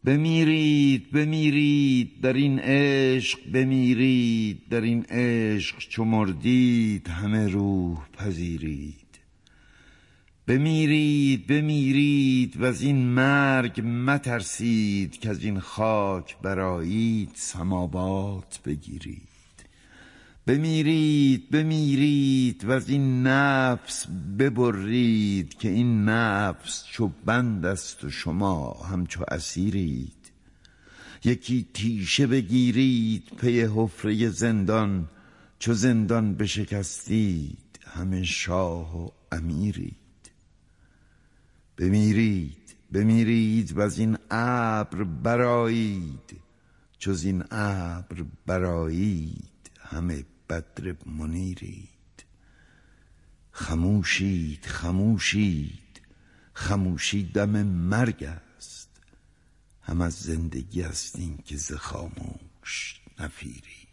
بمیرید بمیرید در این عشق، بمیرید در این عشق، چو مردید همه روح پذیرید. بمیرید بمیرید و از این مرگ مترسید، که از این خاک برآیید سماوات بگیرید. بمیرید بمیرید و از این نفس ببرید، که این نفس چو بند است و شما همچو اسیرید. یکی تیشه بگیرید پی حفره زندان، چو زندان بشکستید همه شاه و امیرید. بمیرید بمیرید و از این ابر برآیید، چو زین ابر برآیید همه بدر منیرید. خموشید خموشید خموشی دم مرگ است، هم از زندگی است این که ز خاموش نفیرید.